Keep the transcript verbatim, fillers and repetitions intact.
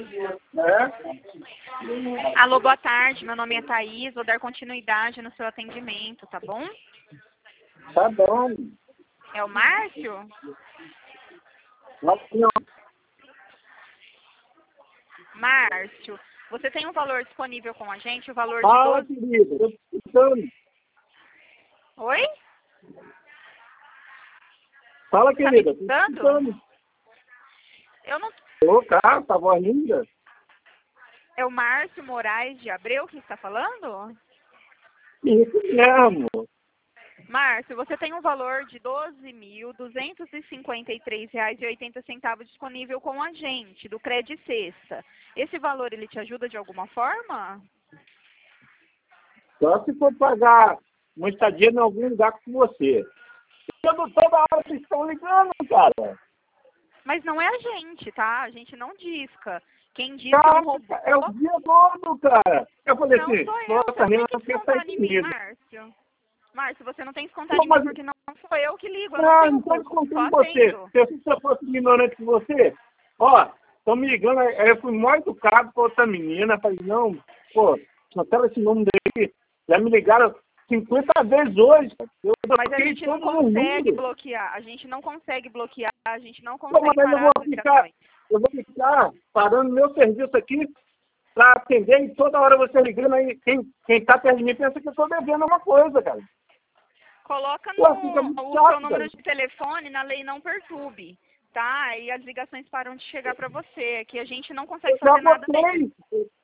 É? Alô, boa tarde. Meu nome é Thaís. Vou dar continuidade no seu atendimento, tá bom? Tá bom. É o Márcio? Não, Márcio, você tem um valor disponível com a gente, o valor de fala, doze... querida. Eu tô escutando. Oi? Fala, Tá me querida. Tô escutando? escutando. Eu não... Ô, cara, tá voz linda. É o Márcio Moraes de Abreu que está falando? Isso mesmo. Márcio, você tem um valor de doze mil duzentos e cinquenta e três reais e oitenta centavos disponível com a gente, do Cred Sexta. Esse valor, ele te ajuda de alguma forma? Só se for pagar uma estadia em algum lugar com você. Eu não toda hora vocês estão ligando, cara. Mas não é a gente, tá? A gente não disca. Quem disca é Cara, um robô. é o dia todo, cara. Eu falei Não assim, sou eu, nossa, você não tem que Renan, quer descontar sair em mim, comigo. Márcio. Márcio, você não tem que descontar Pô, em mim mas porque não sou eu que ligo, eu não não, tenho não tô culpa, descontando só em você. atendo. Se eu fosse ignorante que você, ó, estão me ligando, aí eu fui mais educado com outra menina, falei, não, pô, cancela esse número aí. Já me ligaram cinquenta vezes hoje. Eu Mas a bloqueei gente não todo mundo. consegue bloquear, a gente não consegue bloquear, a gente não Pô, consegue mas aí eu parar vou as ficar, ligações. eu vou ficar parando meu serviço aqui para atender e toda hora você ligando aí, quem, quem tá perto de mim pensa que eu tô devendo uma coisa, cara. Coloca Pô, fica no muito o seu chato, número cara. de telefone na lei não perturbe, tá? E as ligações param de chegar pra você, que a gente não consegue Eu já fazer nada botei, mesmo.